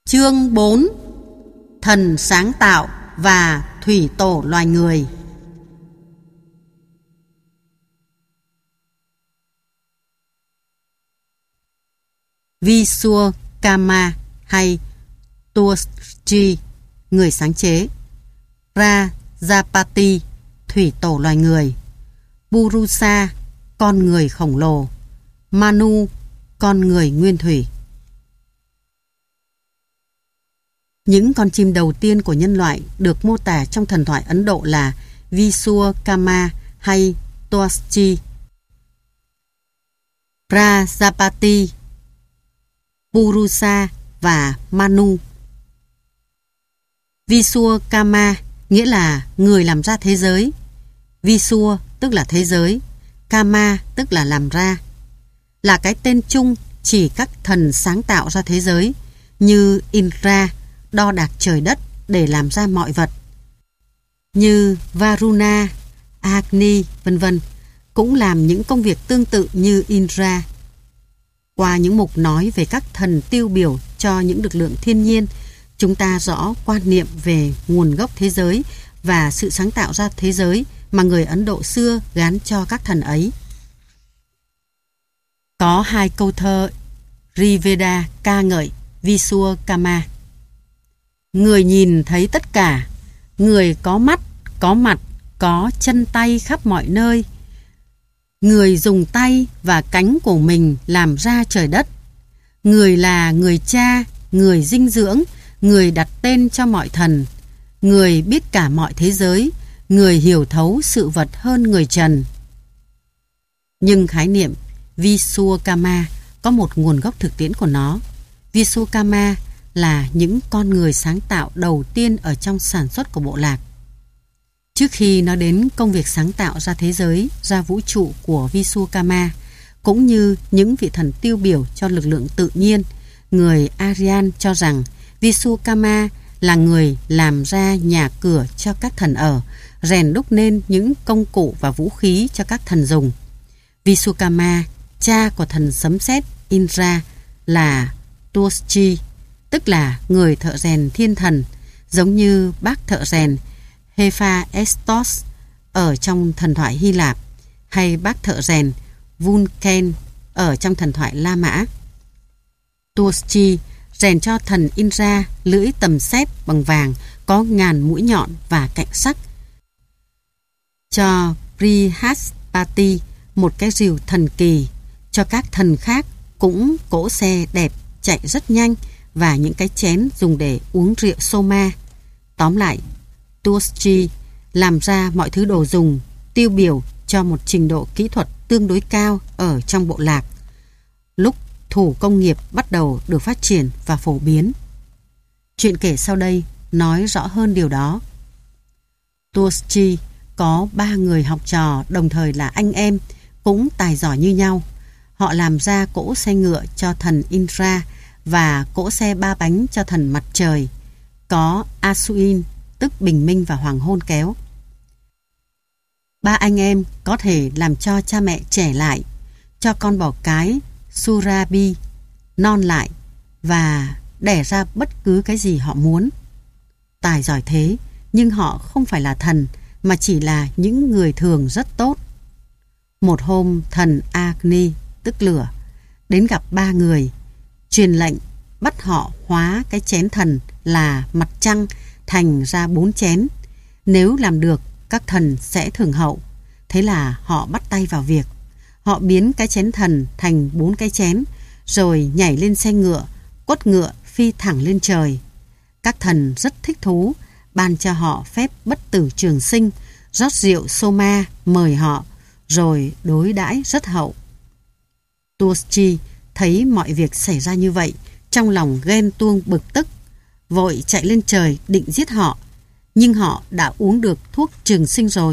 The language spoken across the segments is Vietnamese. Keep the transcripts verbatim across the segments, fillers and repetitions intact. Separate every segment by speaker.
Speaker 1: Chương bốn. Thần sáng tạo và thủy tổ loài người. Vishwakarma hay Tuskji, người sáng chế. Prajapati, thủy tổ loài người. Purusa, con người khổng lồ. Manu, con người nguyên thủy. Những con chim đầu tiên của nhân loại được mô tả trong thần thoại Ấn Độ là Vishwakarma hay Tuskji. Prajapati, Purusa và Manu. Vishwakarma nghĩa là người làm ra thế giới. Vishwa tức là thế giới, Karma tức là làm ra, là cái tên chung chỉ các thần sáng tạo ra thế giới, như Indra đo đạc trời đất để làm ra mọi vật, như Varuna, Agni vân vân cũng làm những công việc tương tự như Indra. Qua những mục nói về các thần tiêu biểu cho những lực lượng thiên nhiên, chúng ta rõ quan niệm về nguồn gốc thế giới và sự sáng tạo ra thế giới mà người Ấn Độ xưa gán cho các thần ấy. Có hai câu thơ Rigveda ca ngợi Vishwakarma. Người nhìn thấy tất cả, người có mắt, có mặt, có chân tay khắp mọi nơi. Người dùng tay và cánh của mình làm ra trời đất. Người là người cha, người dinh dưỡng, người đặt tên cho mọi thần. Người biết cả mọi thế giới, người hiểu thấu sự vật hơn người trần. Nhưng khái niệm Vishwakarma có một nguồn gốc thực tiễn của nó. Vishwakarma là những con người sáng tạo đầu tiên ở trong sản xuất của bộ lạc. Trước khi nói đến công việc sáng tạo ra thế giới, ra vũ trụ của Vishwakarma, cũng như những vị thần tiêu biểu cho lực lượng tự nhiên, người Aryan cho rằng Vishwakarma là người làm ra nhà cửa cho các thần ở, rèn đúc nên những công cụ và vũ khí cho các thần dùng. Vishwakarma, cha của thần sấm sét Indra, là Tuskji, tức là người thợ rèn thiên thần, giống như bác thợ rèn Hephaestos ở trong thần thoại Hy Lạp, hay bác thợ rèn Vulcan ở trong thần thoại La Mã. Tuskji rèn cho thần Indra lưỡi tầm sét bằng vàng có ngàn mũi nhọn và cạnh sắc, cho Brihaspati một cái rìu thần kỳ, cho các thần khác cũng cỗ xe đẹp chạy rất nhanh và những cái chén dùng để uống rượu soma. Tóm lại, Tuskji làm ra mọi thứ đồ dùng tiêu biểu cho một trình độ kỹ thuật tương đối cao ở trong bộ lạc, lúc thủ công nghiệp bắt đầu được phát triển và phổ biến. Chuyện kể sau đây nói rõ hơn điều đó. Tuskji có ba người học trò đồng thời là anh em, cũng tài giỏi như nhau. Họ làm ra cỗ xe ngựa cho thần Indra và cỗ xe ba bánh cho thần mặt trời, có Asuin tức bình minh và hoàng hôn kéo. Ba anh em có thể làm cho cha mẹ trẻ lại, cho con bò cái Surabhi non lại và đẻ ra bất cứ cái gì họ muốn. Tài giỏi thế, nhưng họ không phải là thần mà chỉ là những người thường rất tốt. Một hôm thần Agni tức lửa đến gặp ba người, truyền lệnh bắt họ hóa cái chén thần là mặt trăng thành ra bốn chén. Nếu làm được, các thần sẽ thưởng hậu. Thế là họ bắt tay vào việc. Họ biến cái chén thần thành bốn cái chén, rồi nhảy lên xe ngựa, quất ngựa phi thẳng lên trời. Các thần rất thích thú, ban cho họ phép bất tử trường sinh, rót rượu soma mời họ, rồi đối đãi rất hậu. Tuskji thấy mọi việc xảy ra như vậy, trong lòng ghen tuông bực tức, vội chạy lên trời định giết họ, nhưng họ đã uống được thuốc trường sinh rồi.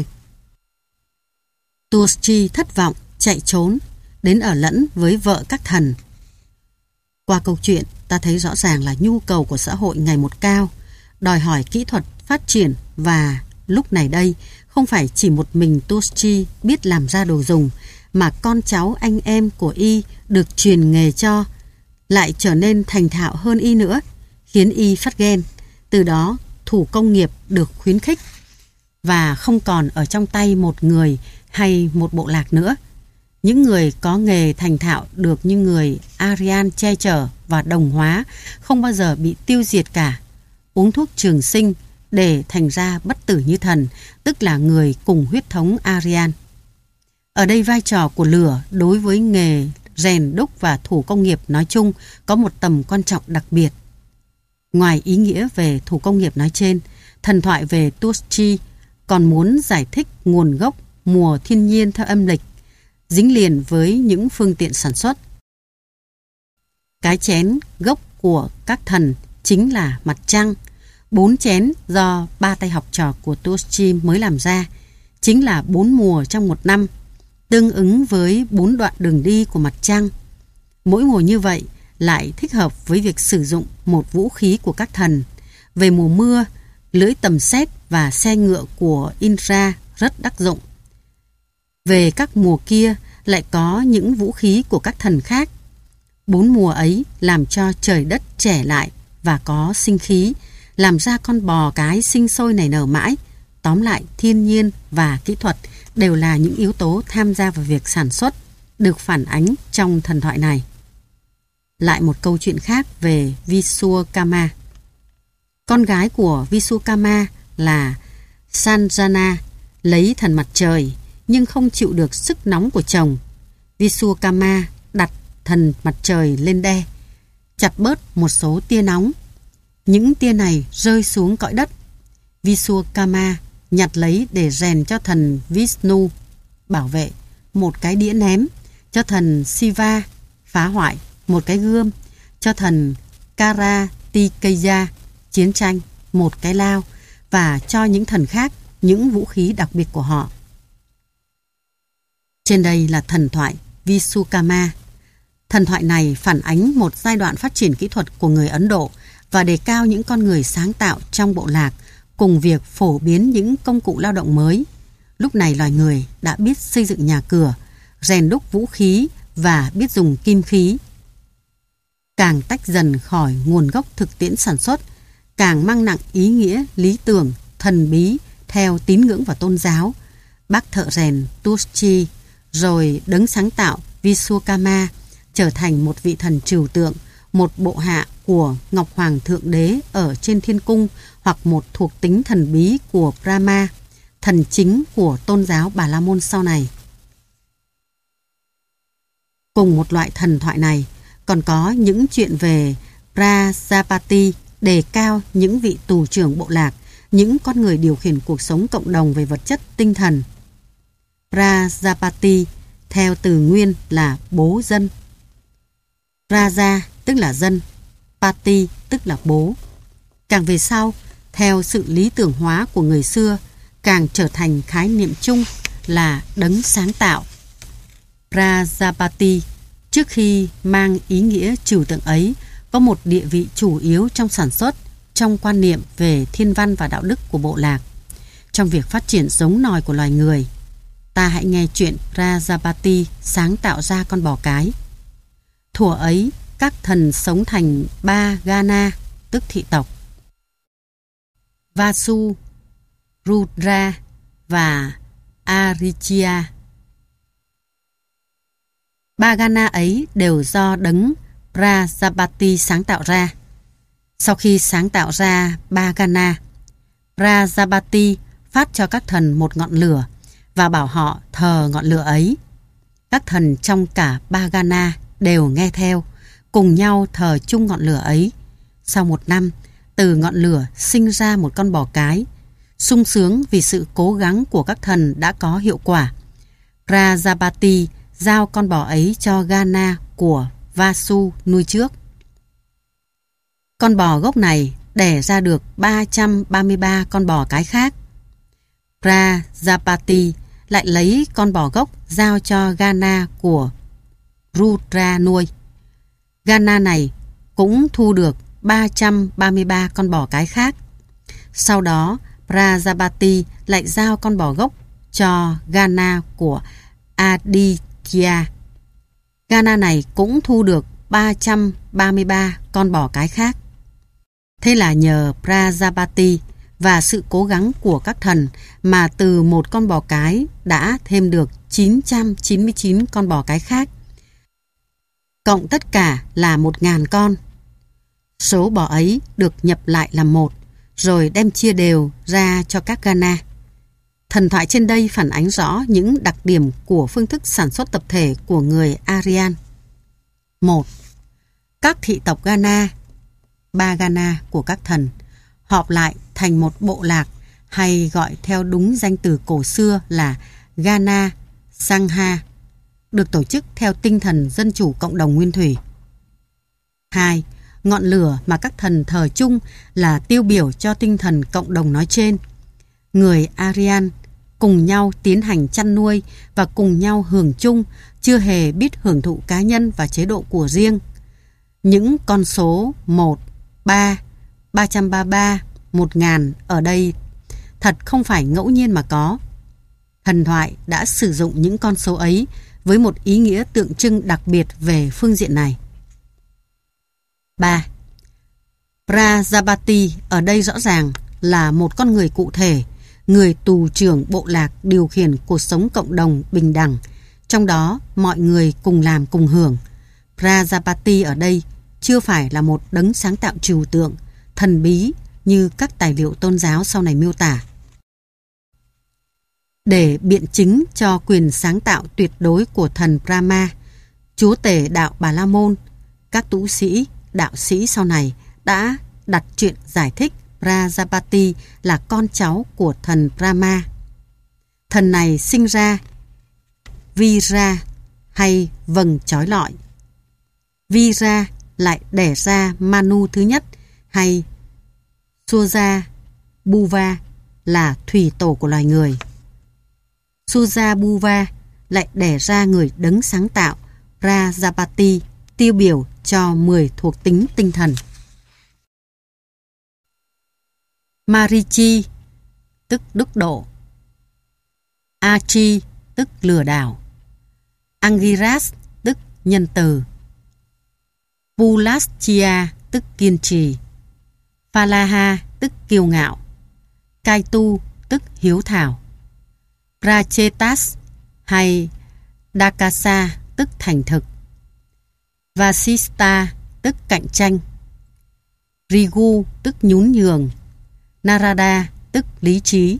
Speaker 1: Tuskji thất vọng chạy trốn, đến ở lẫn với vợ các thần. Qua câu chuyện, ta thấy rõ ràng là nhu cầu của xã hội ngày một cao, đòi hỏi kỹ thuật phát triển, và lúc này đây không phải chỉ một mình Tuskji biết làm ra đồ dùng, mà con cháu anh em của y được truyền nghề cho lại trở nên thành thạo hơn y nữa, khiến y phát ghen. Từ đó, thủ công nghiệp được khuyến khích và không còn ở trong tay một người hay một bộ lạc nữa. Những người có nghề thành thạo được như người Aryan che chở và đồng hóa, không bao giờ bị tiêu diệt cả. Uống thuốc trường sinh để thành ra bất tử như thần, tức là người cùng huyết thống Aryan. Ở đây vai trò của lửa đối với nghề rèn đúc và thủ công nghiệp nói chung có một tầm quan trọng đặc biệt. Ngoài ý nghĩa về thủ công nghiệp nói trên, thần thoại về Tuskegee còn muốn giải thích nguồn gốc mùa thiên nhiên theo âm lịch, dính liền với những phương tiện sản xuất. Cái chén gốc của các thần chính là mặt trăng. Bốn chén do ba tay học trò của Tuskegee mới làm ra, chính là bốn mùa trong một năm, tương ứng với bốn đoạn đường đi của mặt trăng. Mỗi mùa như vậy lại thích hợp với việc sử dụng một vũ khí của các thần. Về mùa mưa, lưỡi tầm xét và xe ngựa của Indra rất đắc dụng. Về các mùa kia lại có những vũ khí của các thần khác. Bốn mùa ấy làm cho trời đất trẻ lại và có sinh khí, làm ra con bò cái sinh sôi nảy nở mãi. Tóm lại, thiên nhiên và kỹ thuật đều là những yếu tố tham gia vào việc sản xuất, được phản ánh trong thần thoại này. Lại một câu chuyện khác về Vishwakarma. Con gái của Vishwakarma là Sanjana lấy thần mặt trời nhưng không chịu được sức nóng của chồng. Vishwakarma đặt thần mặt trời lên đe, chặt bớt một số tia nóng. Những tia này rơi xuống cõi đất. Vishwakarma nhặt lấy để rèn cho thần Vishnu bảo vệ một cái đĩa ném, cho thần Shiva phá hoại một cái gươm, cho thần Kartikeya chiến tranh một cái lao, và cho những thần khác những vũ khí đặc biệt của họ. Trên đây là thần thoại Vishwakarma. Thần thoại này phản ánh một giai đoạn phát triển kỹ thuật của người Ấn Độ và đề cao những con người sáng tạo trong bộ lạc, cùng việc phổ biến những công cụ lao động mới. Lúc này loài người đã biết xây dựng nhà cửa, rèn đúc vũ khí và biết dùng kim khí. Càng tách dần khỏi nguồn gốc thực tiễn sản xuất, càng mang nặng ý nghĩa lý tưởng, thần bí theo tín ngưỡng và tôn giáo. Bác thợ rèn Tuskegee rồi đấng sáng tạo Vishwakarma trở thành một vị thần trừu tượng, một bộ hạ của Ngọc Hoàng Thượng Đế ở trên thiên cung, hoặc một thuộc tính thần bí của Brahma, thần chính của tôn giáo Bà La Môn sau này. Cùng một loại thần thoại này còn có những chuyện về Prajapati, đề cao những vị tù trưởng bộ lạc, những con người điều khiển cuộc sống cộng đồng về vật chất tinh thần. Prajapati theo từ nguyên là bố dân. Raja tức là dân, Pati tức là bố. Càng về sau, theo sự lý tưởng hóa của người xưa, càng trở thành khái niệm chung là đấng sáng tạo. Prajapati trước khi mang ý nghĩa trừu tượng ấy có một địa vị chủ yếu trong sản xuất, trong quan niệm về thiên văn và đạo đức của bộ lạc, trong việc phát triển giống nòi của loài người. Ta hãy nghe chuyện Prajapati sáng tạo ra con bò cái. Thuở ấy, các thần sống thành ba Gana, tức thị tộc: Vasu, Rudra và Aricchya. Ba Gana ấy đều do đấng Prajapati sáng tạo ra. Sau khi sáng tạo ra ba Gana, Prajapati phát cho các thần một ngọn lửa và bảo họ thờ ngọn lửa ấy. Các thần trong cả ba Gana đều nghe theo, cùng nhau thờ chung ngọn lửa ấy. Sau một năm, từ ngọn lửa sinh ra một con bò cái. Sung sướng vì sự cố gắng của các thần đã có hiệu quả, Prajapati giao con bò ấy cho Gana của Vasu nuôi trước. Con bò gốc này đẻ ra được ba trăm ba mươi ba con bò cái khác. Prajapati lại lấy con bò gốc giao cho Gana của Rudra nuôi. Gana này cũng thu được ba trăm ba mươi ba con bò cái khác. Sau đó, Prajapati lại giao con bò gốc cho Gana của Aditya. Gana này cũng thu được ba trăm ba mươi ba con bò cái khác. Thế là nhờ Prajapati và sự cố gắng của các thần mà từ một con bò cái đã thêm được chín trăm chín mươi chín con bò cái khác. Cộng tất cả là một nghìn con. Số bò ấy được nhập lại làm một, rồi đem chia đều ra cho các Gana. Thần thoại trên đây phản ánh rõ những đặc điểm của phương thức sản xuất tập thể của người Aryan. một. Các thị tộc Gana, ba Gana của các thần, họp lại thành một bộ lạc, hay gọi theo đúng danh từ cổ xưa là Gana Sangha, được tổ chức theo tinh thần dân chủ cộng đồng nguyên thủy. hai. Ngọn lửa mà các thần thờ chung là tiêu biểu cho tinh thần cộng đồng nói trên. Người Aryan cùng nhau tiến hành chăn nuôi và cùng nhau hưởng chung, chưa hề biết hưởng thụ cá nhân và chế độ của riêng. Những con số một, ba, ba trăm ba mươi ba, một nghìn ở đây thật không phải ngẫu nhiên mà có. Thần thoại đã sử dụng những con số ấy với một ý nghĩa tượng trưng đặc biệt về phương diện này. ba. Prajapati ở đây rõ ràng là một con người cụ thể, người tù trưởng bộ lạc điều khiển cuộc sống cộng đồng bình đẳng, trong đó mọi người cùng làm cùng hưởng. Prajapati ở đây chưa phải là một đấng sáng tạo trừu tượng, thần bí như các tài liệu tôn giáo sau này miêu tả. Để biện chứng cho quyền sáng tạo tuyệt đối của thần Brahma, chúa tể đạo Bà La Môn, các tu sĩ, đạo sĩ sau này đã đặt chuyện giải thích Prajapati là con cháu của thần Brahma. Thần này sinh ra Vira hay vầng chói lọi. Vira lại đẻ ra Manu thứ nhất hay Surya Bhuva là thủy tổ của loài người. Surya Bhuva lại đẻ ra người đấng sáng tạo Prajapati, tiêu biểu cho mười thuộc tính tinh thần. Marichi tức đức độ, Achi tức lừa đảo, Angiras tức nhân từ, Pulastya tức kiên trì, Palaha tức kiêu ngạo, Kaitu tức hiếu thảo, Prachetas hay Dakasa tức thành thực, Vasista tức cạnh tranh, Rigu tức nhún nhường, Narada tức lý trí.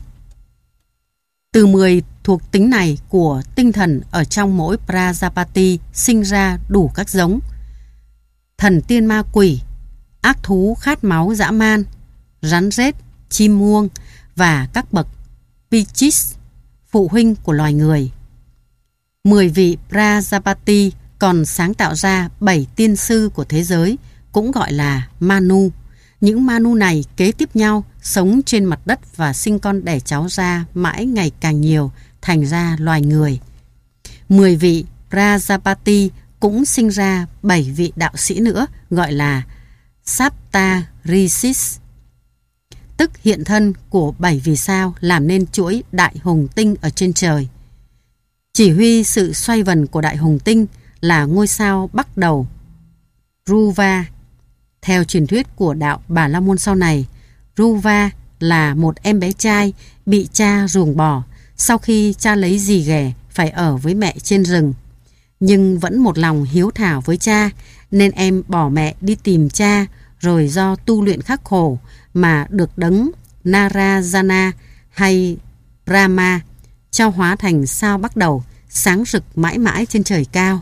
Speaker 1: Từ mười thuộc tính này của tinh thần ở trong mỗi Prajapati sinh ra đủ các giống: thần tiên ma quỷ, ác thú khát máu dã man, rắn rết, chim muông và các bậc Pichis, phụ huynh của loài người. Mười vị Prajapati còn sáng tạo ra bảy tiên sư của thế giới, cũng gọi là Manu. Những Manu này kế tiếp nhau, sống trên mặt đất và sinh con đẻ cháu ra mãi ngày càng nhiều, thành ra loài người. Mười vị Prajapati cũng sinh ra bảy vị đạo sĩ nữa, gọi là Sapta Rishis, tức hiện thân của bảy vì sao làm nên chuỗi đại hùng tinh ở trên trời. Chỉ huy sự xoay vần của đại hùng tinh là ngôi sao bắt đầu Dhruva. Theo truyền thuyết của đạo Bà La Môn sau này, Dhruva là một em bé trai bị cha ruồng bỏ sau khi cha lấy dì ghẻ phải ở với mẹ trên rừng. Nhưng vẫn một lòng hiếu thảo với cha, nên em bỏ mẹ đi tìm cha, rồi do tu luyện khắc khổ mà được đấng Narayana hay Brahma cho hóa thành sao bắt đầu, sáng rực mãi mãi trên trời cao.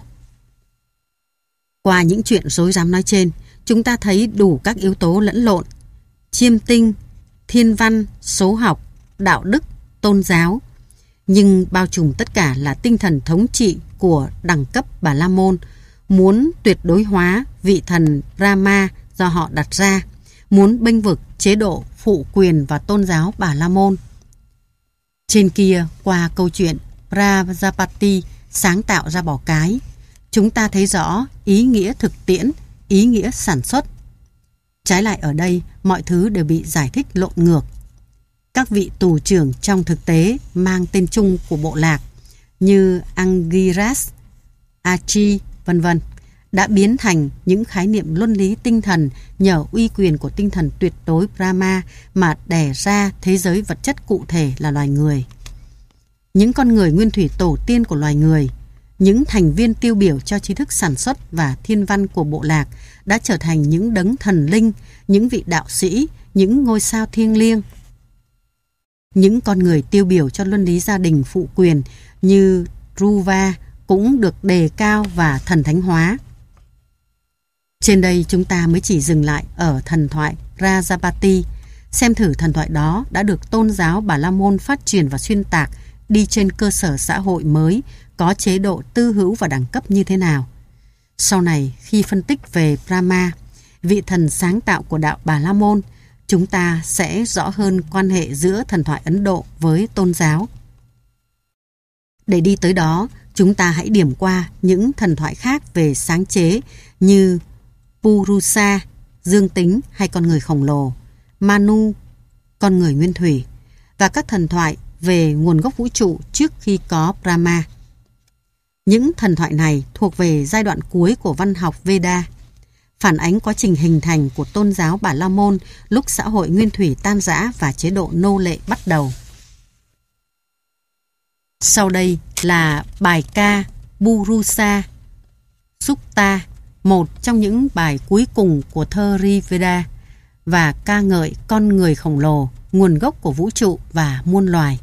Speaker 1: Qua những chuyện rối rắm nói trên, chúng ta thấy đủ các yếu tố lẫn lộn: chiêm tinh, thiên văn, số học, đạo đức, tôn giáo. Nhưng bao trùm tất cả là tinh thần thống trị của đẳng cấp Bà La Môn, muốn tuyệt đối hóa vị thần Brahma do họ đặt ra, muốn bênh vực chế độ phụ quyền và tôn giáo Bà La Môn. Trên kia, qua câu chuyện Prajapati sáng tạo ra bò cái, chúng ta thấy rõ ý nghĩa thực tiễn, ý nghĩa sản xuất. Trái lại ở đây, mọi thứ đều bị giải thích lộn ngược. Các vị tù trưởng trong thực tế mang tên chung của bộ lạc như Angiras, Achi, vân vân đã biến thành những khái niệm luân lý tinh thần nhờ uy quyền của tinh thần tuyệt đối Brahma mà đẻ ra thế giới vật chất cụ thể là loài người. Những con người nguyên thủy tổ tiên của loài người, những thành viên tiêu biểu cho trí thức sản xuất và thiên văn của bộ lạc đã trở thành những đấng thần linh, những vị đạo sĩ, những ngôi sao thiêng liêng. Những con người tiêu biểu cho luân lý gia đình phụ quyền như Dhruva cũng được đề cao và thần thánh hóa. Trên đây chúng ta mới chỉ dừng lại ở thần thoại Rajapati, xem thử thần thoại đó đã được tôn giáo Bà La Môn phát triển và xuyên tạc đi trên cơ sở xã hội mới có chế độ tư hữu và đẳng cấp như thế nào. Sau này, khi phân tích về Brahma, vị thần sáng tạo của đạo Bà La Môn, chúng ta sẽ rõ hơn quan hệ giữa thần thoại Ấn Độ với tôn giáo. Để đi tới đó, chúng ta hãy điểm qua những thần thoại khác về sáng chế như Purusa, dương tính hay con người khổng lồ, Manu, con người nguyên thủy, và các thần thoại về nguồn gốc vũ trụ trước khi có Brahma. Những thần thoại này thuộc về giai đoạn cuối của văn học Veda, phản ánh quá trình hình thành của tôn giáo Bà La Môn lúc xã hội nguyên thủy tan rã và chế độ nô lệ bắt đầu. Sau đây là bài ca Purusa Sukta, một trong những bài cuối cùng của thơ Rigveda, và ca ngợi con người khổng lồ, nguồn gốc của vũ trụ và muôn loài.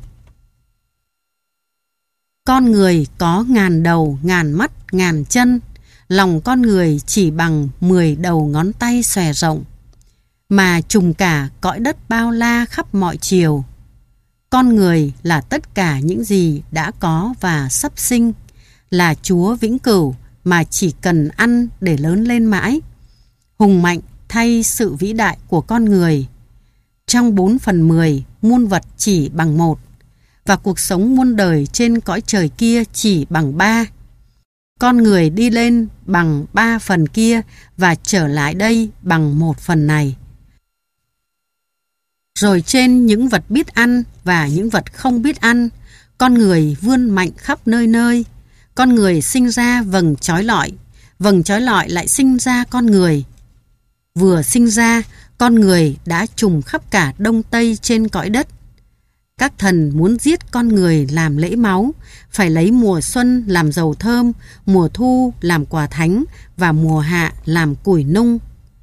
Speaker 1: Con người có ngàn đầu, ngàn mắt, ngàn chân, lòng con người chỉ bằng mười đầu ngón tay xòe rộng, mà trùm cả cõi đất bao la khắp mọi chiều. Con người là tất cả những gì đã có và sắp sinh, là Chúa vĩnh cửu mà chỉ cần ăn để lớn lên mãi, hùng mạnh thay sự vĩ đại của con người. Trong bốn phần mười, muôn vật chỉ bằng một, và cuộc sống muôn đời trên cõi trời kia chỉ bằng ba. Con người đi lên bằng ba phần kia và trở lại đây bằng một phần này. Rồi trên những vật biết ăn và những vật không biết ăn, con người vươn mạnh khắp nơi nơi. Con người sinh ra vầng chói lọi, vầng chói lọi lại sinh ra con người. Vừa sinh ra, con người đã trùm khắp cả đông tây trên cõi đất. Các thần muốn giết con người làm lễ máu, phải lấy mùa xuân làm dầu thơm, mùa thu làm quả thánh và mùa hạ làm củi nung.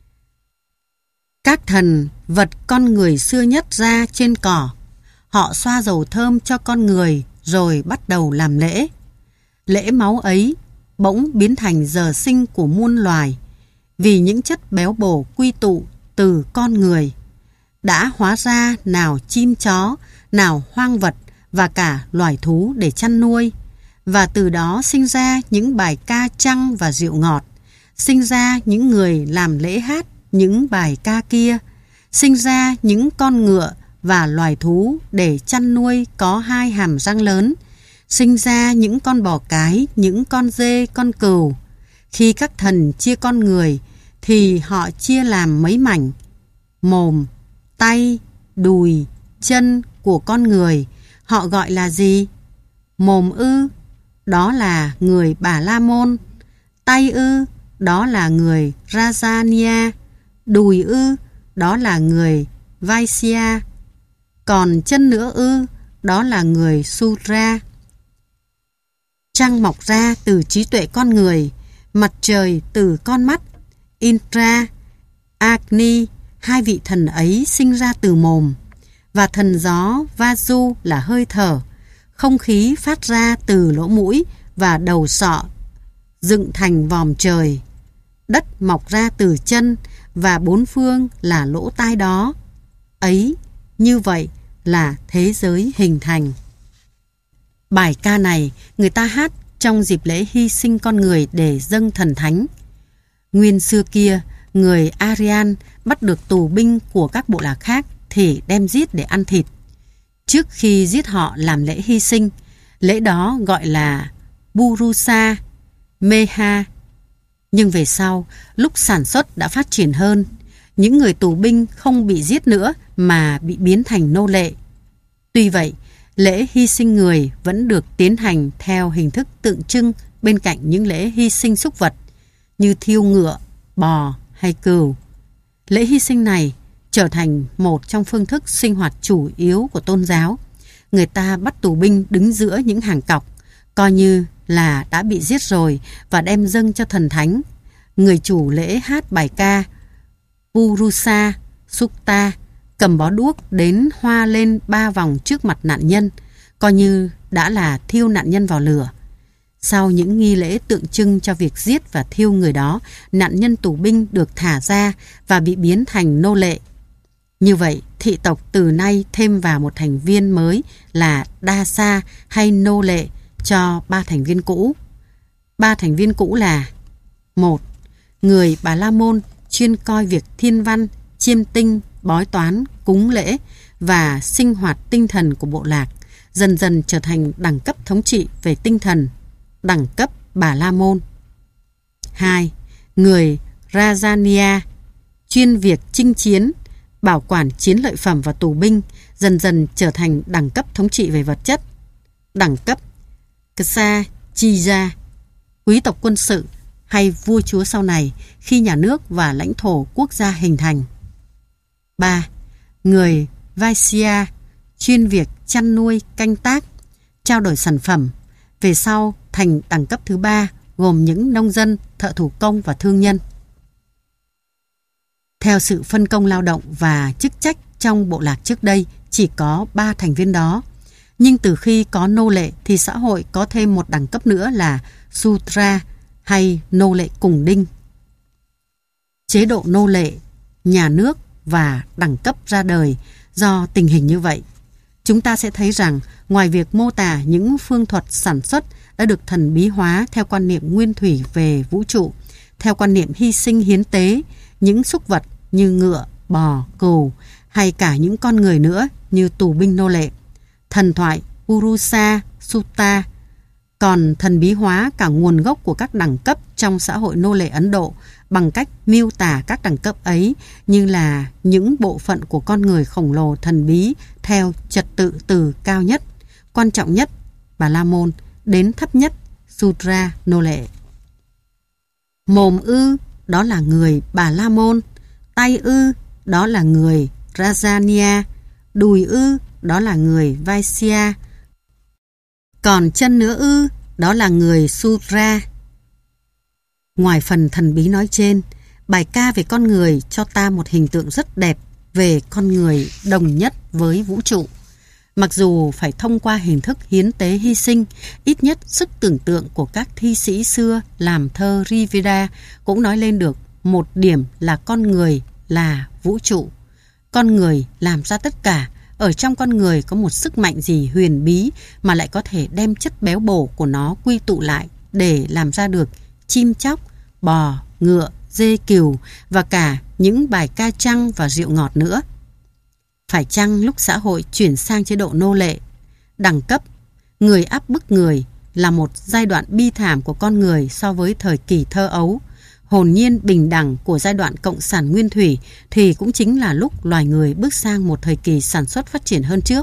Speaker 1: Các thần vật con người xưa nhất ra trên cỏ. Họ xoa dầu thơm cho con người rồi bắt đầu làm lễ. Lễ máu ấy bỗng biến thành giờ sinh của muôn loài, vì những chất béo bổ quy tụ từ con người đã hóa ra nào chim chó, nào hoang vật và cả loài thú để chăn nuôi, và từ đó sinh ra những bài ca trăng và rượu ngọt, sinh ra những người làm lễ hát những bài ca kia, sinh ra những con ngựa và loài thú để chăn nuôi có hai hàm răng lớn, sinh ra những con bò cái, những con dê, con cừu. Khi các thần chia con người thì họ chia làm mấy mảnh: mồm, tay, đùi, chân của con người. Họ gọi là gì? Mồm ư? Đó là người Bà La Môn. Tay ư? Đó là người Rajanya. Đùi ư? Đó là người Vaisya. Còn chân nữa ư? Đó là người Sudra. Trăng mọc ra từ trí tuệ con người, mặt trời từ con mắt. Indra, Agni, hai vị thần ấy sinh ra từ mồm, và thần gió Vaju là hơi thở, không khí phát ra từ lỗ mũi và đầu sọ dựng thành vòm trời. Đất mọc ra từ chân và bốn phương là lỗ tai đó. Ấy, như vậy là thế giới hình thành. Bài ca này người ta hát trong dịp lễ hy sinh con người để dâng thần thánh. Nguyên xưa kia, người Aryan bắt được tù binh của các bộ lạc khác thì đem giết để ăn thịt. Trước khi giết họ làm lễ hy sinh, lễ đó gọi là Purusa Meha. Nhưng về sau, lúc sản xuất đã phát triển hơn, những người tù binh không bị giết nữa mà bị biến thành nô lệ. Tuy vậy, lễ hy sinh người vẫn được tiến hành theo hình thức tượng trưng bên cạnh những lễ hy sinh súc vật. như thiêu ngựa, bò hay cừu. Lễ hy sinh này trở thành một trong phương thức sinh hoạt chủ yếu của tôn giáo. Người ta bắt tù binh đứng giữa những hàng cọc, coi như là đã bị giết rồi và đem dâng cho thần thánh. Người chủ lễ hát bài ca Purusa Sukta, cầm bó đuốc đến hoa lên ba vòng trước mặt nạn nhân, coi như đã là thiêu nạn nhân vào lửa. Sau những nghi lễ tượng trưng cho việc giết và thiêu người đó, nạn nhân tù binh được thả ra và bị biến thành nô lệ. Như vậy, thị tộc từ nay thêm vào một thành viên mới là Dasa hay nô lệ cho ba thành viên cũ. Ba thành viên cũ là: một. Người Bà La Môn chuyên coi việc thiên văn, chiêm tinh, bói toán, cúng lễ và sinh hoạt tinh thần của bộ lạc, dần dần trở thành đẳng cấp thống trị về tinh thần, đẳng cấp Bà La Môn. Hai. Người Rajaniya chuyên việc chinh chiến, bảo quản chiến lợi phẩm và tù binh, dần dần trở thành đẳng cấp thống trị về vật chất, đẳng cấp Kshatriya, quý tộc quân sự hay vua chúa sau này khi nhà nước và lãnh thổ quốc gia hình thành. Ba. Người Vaisya chuyên việc chăn nuôi, canh tác, trao đổi sản phẩm, về sau thành đẳng cấp thứ ba gồm những nông dân, thợ thủ công và thương nhân. Theo sự phân công lao động và chức trách trong bộ lạc trước đây chỉ có ba thành viên đó. Nhưng từ khi có nô lệ thì xã hội có thêm một đẳng cấp nữa là Sudra hay nô lệ cùng đinh. Chế độ nô lệ, nhà nước và đẳng cấp ra đời do tình hình như vậy. Chúng ta sẽ thấy rằng ngoài việc mô tả những phương thuật sản xuất đã được thần bí hóa theo quan niệm nguyên thủy về vũ trụ, theo quan niệm hy sinh hiến tế, những súc vật như ngựa, bò, cừu hay cả những con người nữa như tù binh nô lệ, thần thoại Purusa Sutta còn thần bí hóa cả nguồn gốc của các đẳng cấp trong xã hội nô lệ Ấn Độ bằng cách miêu tả các đẳng cấp ấy như là những bộ phận của con người khổng lồ thần bí theo trật tự từ cao nhất, quan trọng nhất, Bà La Môn, đến thấp nhất, Sudra nô lệ. Mồm ư, đó là người Bà La Môn. Tay ư, đó là người Rajaniya. Đùi ư, đó là người Vaisya. Còn chân nữa ư, đó là người Sudra. Ngoài phần thần bí nói trên, bài ca về con người cho ta một hình tượng rất đẹp về con người đồng nhất với vũ trụ. Mặc dù phải thông qua hình thức hiến tế hy sinh, ít nhất sức tưởng tượng của các thi sĩ xưa làm thơ Riveda cũng nói lên được một điểm là con người là vũ trụ. Con người làm ra tất cả, ở trong con người có một sức mạnh gì huyền bí mà lại có thể đem chất béo bổ của nó quy tụ lại để làm ra được chim chóc, bò, ngựa, dê cừu và cả những bài ca trăng và rượu ngọt nữa. Phải chăng lúc xã hội chuyển sang chế độ nô lệ, đẳng cấp, người áp bức người là một giai đoạn bi thảm của con người so với thời kỳ thơ ấu, hồn nhiên bình đẳng của giai đoạn cộng sản nguyên thủy thì cũng chính là lúc loài người bước sang một thời kỳ sản xuất phát triển hơn trước.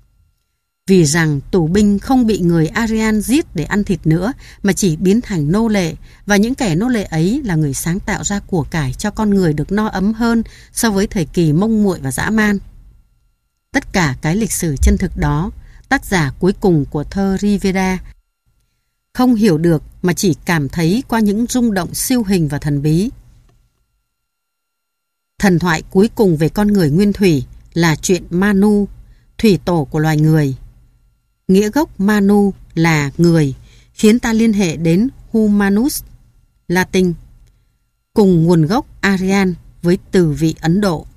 Speaker 1: Vì rằng tù binh không bị người Aryan giết để ăn thịt nữa mà chỉ biến thành nô lệ, và những kẻ nô lệ ấy là người sáng tạo ra của cải cho con người được no ấm hơn so với thời kỳ mông muội và dã man. Tất cả cái lịch sử chân thực đó, tác giả cuối cùng của thơ Riveda không hiểu được mà chỉ cảm thấy qua những rung động siêu hình và thần bí. Thần thoại cuối cùng về con người nguyên thủy là chuyện Manu, thủy tổ của loài người. Nghĩa gốc Manu là người, khiến ta liên hệ đến Humanus, Latin, cùng nguồn gốc Aryan với từ vị Ấn Độ.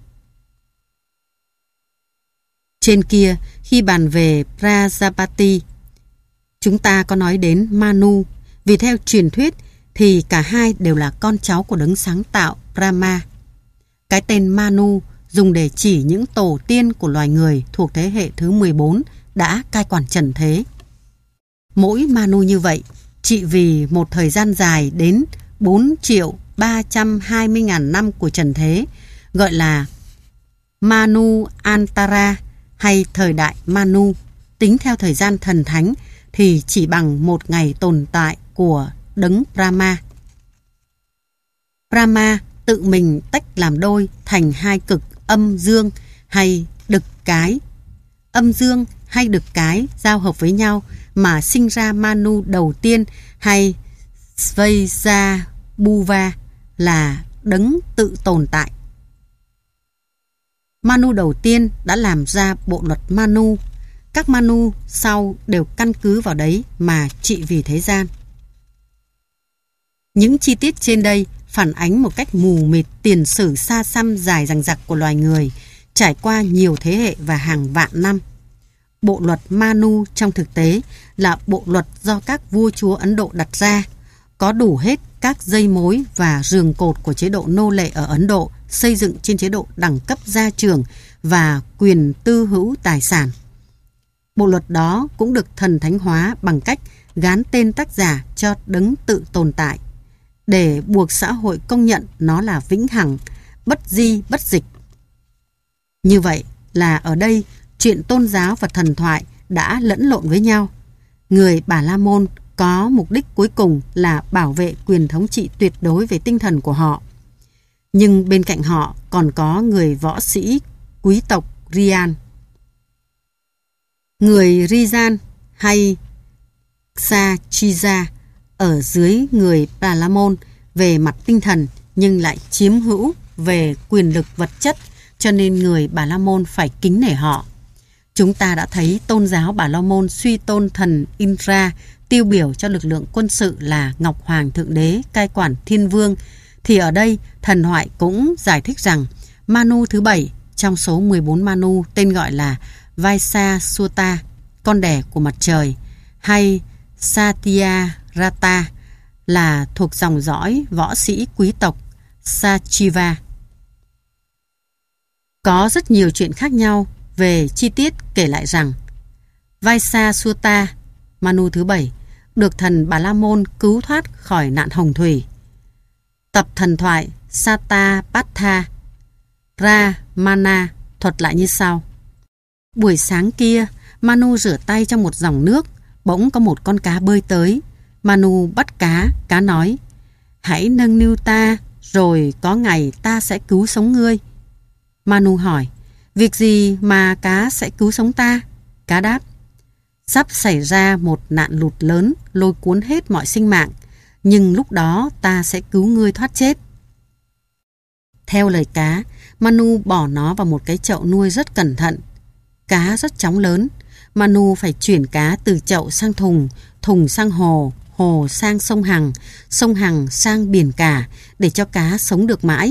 Speaker 1: Trên kia, khi bàn về Prajapati, chúng ta có nói đến Manu, vì theo truyền thuyết thì cả hai đều là con cháu của đấng sáng tạo Brahma. Cái tên Manu dùng để chỉ những tổ tiên của loài người thuộc thế hệ thứ mười bốn đã cai quản trần thế. Mỗi Manu như vậy trị vì một thời gian dài đến bốn triệu ba trăm hai mươi nghìn năm của trần thế, gọi là Manu Antara hay thời đại Manu, tính theo thời gian thần thánh thì chỉ bằng một ngày tồn tại của đấng Brahma. Brahma tự mình tách làm đôi thành hai cực âm dương hay đực cái. Âm dương hay đực cái giao hợp với nhau mà sinh ra Manu đầu tiên hay Svayambhuva là đấng tự tồn tại. Manu đầu tiên đã làm ra bộ luật Manu. Các Manu sau đều căn cứ vào đấy mà trị vì thế gian. Những chi tiết trên đây phản ánh một cách mù mịt tiền sử xa xăm dài dằng dặc của loài người, trải qua nhiều thế hệ và hàng vạn năm. Bộ luật Manu trong thực tế là bộ luật do các vua chúa Ấn Độ đặt ra, có đủ hết các dây mối và rường cột của chế độ nô lệ ở Ấn Độ, xây dựng trên chế độ đẳng cấp gia trưởng và quyền tư hữu tài sản. Bộ luật đó cũng được thần thánh hóa bằng cách gán tên tác giả cho đấng tự tồn tại, để buộc xã hội công nhận nó là vĩnh hằng, bất di bất dịch. Như vậy là ở đây chuyện tôn giáo và thần thoại đã lẫn lộn với nhau. Người Bà La Môn có mục đích cuối cùng là bảo vệ quyền thống trị tuyệt đối về tinh thần của họ. Nhưng bên cạnh họ còn có người võ sĩ quý tộc Riyan. Người Riyan hay Kshatriya ở dưới người Bà La Môn về mặt tinh thần nhưng lại chiếm hữu về quyền lực vật chất, cho nên người Bà La Môn phải kính nể họ. Chúng ta đã thấy tôn giáo Bà La Môn suy tôn thần Indra, tiêu biểu cho lực lượng quân sự là Ngọc Hoàng Thượng Đế cai quản thiên vương, thì ở đây thần thoại cũng giải thích rằng Manu thứ bảy trong số mười bốn Manu tên gọi là Vaisasuta, con đẻ của mặt trời, hay Satyarata là thuộc dòng dõi võ sĩ quý tộc Sachiva. Có rất nhiều chuyện khác nhau về chi tiết kể lại rằng Vaisasuta, Manu thứ bảy, được thần Bà La Môn cứu thoát khỏi nạn hồng thủy. Tập thần thoại Satapatha Ramana thuật lại như sau. Buổi sáng kia, Manu rửa tay trong một dòng nước, bỗng có một con cá bơi tới. Manu bắt cá, cá nói: "Hãy nâng niu ta, rồi có ngày ta sẽ cứu sống ngươi." Manu hỏi: "Việc gì mà cá sẽ cứu sống ta?" Cá đáp: "Sắp xảy ra một nạn lụt lớn lôi cuốn hết mọi sinh mạng, nhưng lúc đó ta sẽ cứu ngươi thoát chết." Theo lời cá, Manu bỏ nó vào một cái chậu nuôi rất cẩn thận. Cá rất chóng lớn, Manu phải chuyển cá từ chậu sang thùng, thùng sang hồ, hồ sang sông Hằng, sông Hằng sang biển cả để cho cá sống được mãi.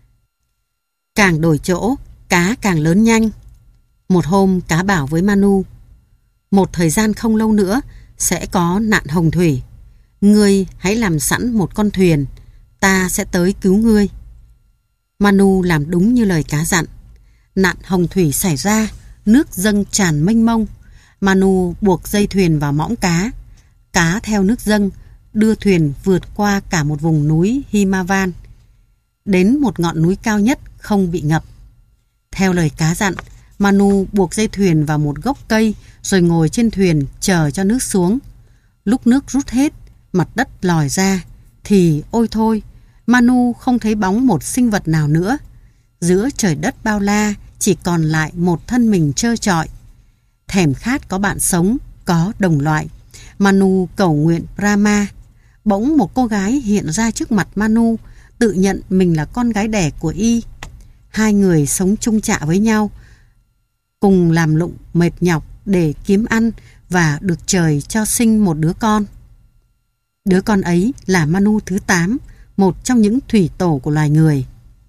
Speaker 1: Càng đổi chỗ, cá càng lớn nhanh. Một hôm cá bảo với Manu: "Một thời gian không lâu nữa sẽ có nạn hồng thủy. Ngươi hãy làm sẵn một con thuyền, ta sẽ tới cứu ngươi." Manu làm đúng như lời cá dặn. Nạn hồng thủy xảy ra, nước dâng tràn mênh mông. Manu buộc dây thuyền vào mõm cá. Cá theo nước dâng đưa thuyền vượt qua cả một vùng núi Himavan, đến một ngọn núi cao nhất không bị ngập. Theo lời cá dặn, Manu buộc dây thuyền vào một gốc cây rồi ngồi trên thuyền chờ cho nước xuống. Lúc nước rút hết, mặt đất lòi ra, thì ôi thôi, Manu không thấy bóng một sinh vật nào nữa. Giữa trời đất bao la chỉ còn lại một thân mình trơ trọi. Thèm khát có bạn sống, có đồng loại. Manu cầu nguyện Brahma. Bỗng một cô gái hiện ra trước mặt Manu, tự nhận mình là con gái đẻ của y. Hai người sống chung chạ với nhau, cùng làm lụng mệt nhọc để kiếm ăn và được trời cho sinh một đứa con. Đứa con ấy là Manu thứ tám, một trong những thủy tổ của loài người.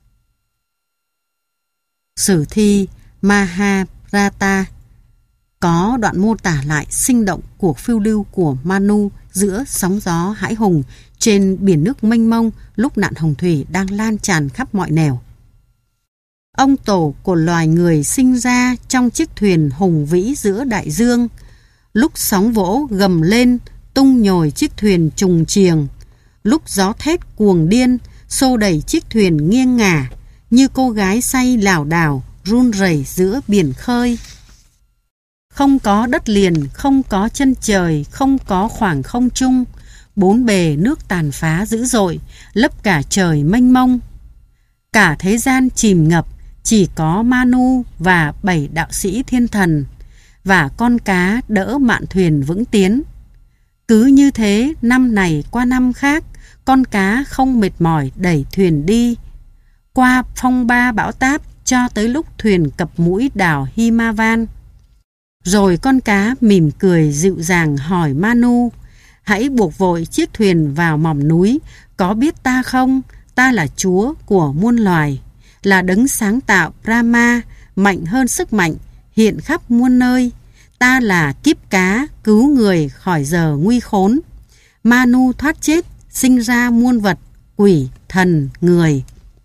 Speaker 1: Sử thi Mahabharata có đoạn mô tả lại sinh động cuộc phiêu lưu của Manu giữa sóng gió hãi hùng trên biển nước mênh mông lúc nạn hồng thủy đang lan tràn khắp mọi nẻo. Ông tổ của loài người sinh ra trong chiếc thuyền hùng vĩ giữa đại dương. Lúc sóng vỗ gầm lên, tung nhồi chiếc thuyền trùng chiềng. Lúc gió thét cuồng điên, xô đẩy chiếc thuyền nghiêng ngả, như cô gái say lảo đảo, run rẩy giữa biển khơi. Không có đất liền, không có chân trời, không có khoảng không trung. bốn bề nước tàn phá dữ dội, lấp cả trời mênh mông. Cả thế gian chìm ngập, chỉ có Manu và bảy đạo sĩ thiên thần và con cá đỡ mạn thuyền vững tiến. Cứ như thế, năm này qua năm khác, con cá không mệt mỏi đẩy thuyền đi qua phong ba bão táp cho tới lúc thuyền cập mũi đảo Himavan. Rồi con cá mỉm cười dịu dàng hỏi Manu: hãy buộc vội chiếc thuyền vào mỏm núi, có biết ta không? Ta là chúa của muôn loài, là đấng sáng tạo Brahma, mạnh hơn sức mạnh, hiện khắp muôn nơi. Ta là kíp cá, cứu người khỏi giờ nguy khốn. Manu thoát chết, sinh ra muôn vật, quỷ, thần, người.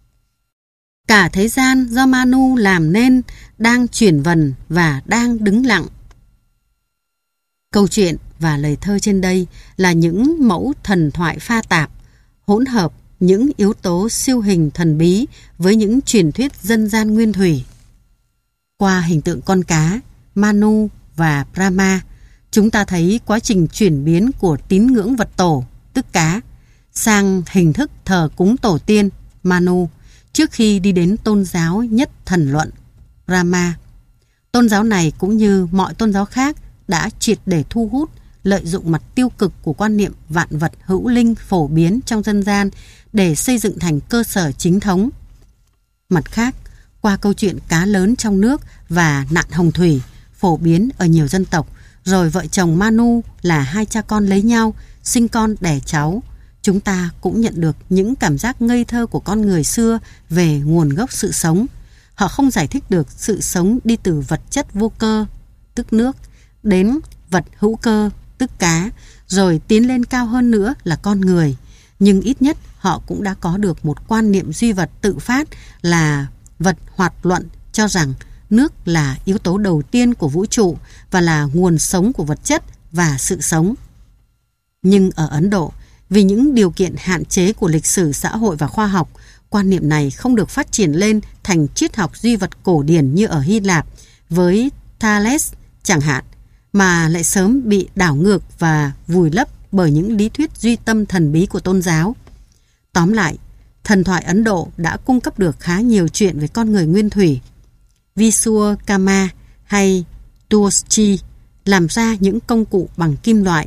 Speaker 1: Cả thế gian do Manu làm nên, đang chuyển vần và đang đứng lặng. Câu chuyện và lời thơ trên đây là những mẫu thần thoại pha tạp, hỗn hợp những yếu tố siêu hình thần bí với những truyền thuyết dân gian nguyên thủy. Qua hình tượng con cá, Manu và Brahma, chúng ta thấy quá trình chuyển biến của tín ngưỡng vật tổ, tức cá, sang hình thức thờ cúng tổ tiên, Manu, trước khi đi đến tôn giáo nhất thần luận, Brahma. Tôn giáo này cũng như mọi tôn giáo khác đã triệt để thu hút, lợi dụng mặt tiêu cực của quan niệm vạn vật hữu linh phổ biến trong dân gian để xây dựng thành cơ sở chính thống. Mặt khác, qua câu chuyện cá lớn trong nước và nạn hồng thủy phổ biến ở nhiều dân tộc, rồi vợ chồng Manu là hai cha con lấy nhau, sinh con đẻ cháu, chúng ta cũng nhận được những cảm giác ngây thơ của con người xưa về nguồn gốc sự sống. Họ không giải thích được sự sống đi từ vật chất vô cơ, tức nước, đến vật hữu cơ, tức cá, rồi tiến lên cao hơn nữa là con người. Nhưng ít nhất họ cũng đã có được một quan niệm duy vật tự phát là vật hoạt luận, cho rằng nước là yếu tố đầu tiên của vũ trụ và là nguồn sống của vật chất và sự sống. Nhưng ở Ấn Độ, vì những điều kiện hạn chế của lịch sử xã hội và khoa học, quan niệm này không được phát triển lên thành triết học duy vật cổ điển như ở Hy Lạp với Thales chẳng hạn, mà lại sớm bị đảo ngược và vùi lấp bởi những lý thuyết duy tâm thần bí của tôn giáo. Tóm lại, thần thoại Ấn Độ đã cung cấp được khá nhiều chuyện về con người nguyên thủy. Vishwakarma hay Tuolsky làm ra những công cụ bằng kim loại.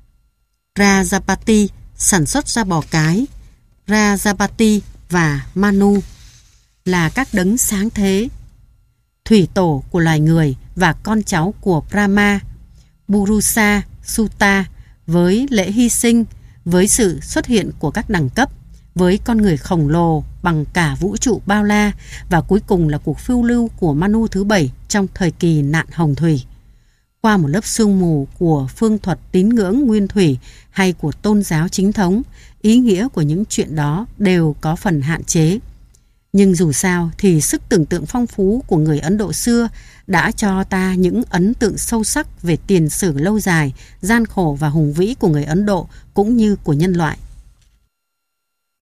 Speaker 1: Prajapati sản xuất ra bò cái. Prajapati và Manu là các đấng sáng thế, thủy tổ của loài người và con cháu của Brahma. Purusa Sutta với lễ hy sinh, với sự xuất hiện của các đẳng cấp, với con người khổng lồ bằng cả vũ trụ bao la, và cuối cùng là cuộc phiêu lưu của Manu thứ bảy trong thời kỳ nạn hồng thủy. Qua một lớp sương mù của phương thuật tín ngưỡng nguyên thủy hay của tôn giáo chính thống, ý nghĩa của những chuyện đó đều có phần hạn chế. Nhưng dù sao thì sức tưởng tượng phong phú của người Ấn Độ xưa đã cho ta những ấn tượng sâu sắc về tiền sử lâu dài, gian khổ và hùng vĩ của người Ấn Độ cũng như của nhân loại.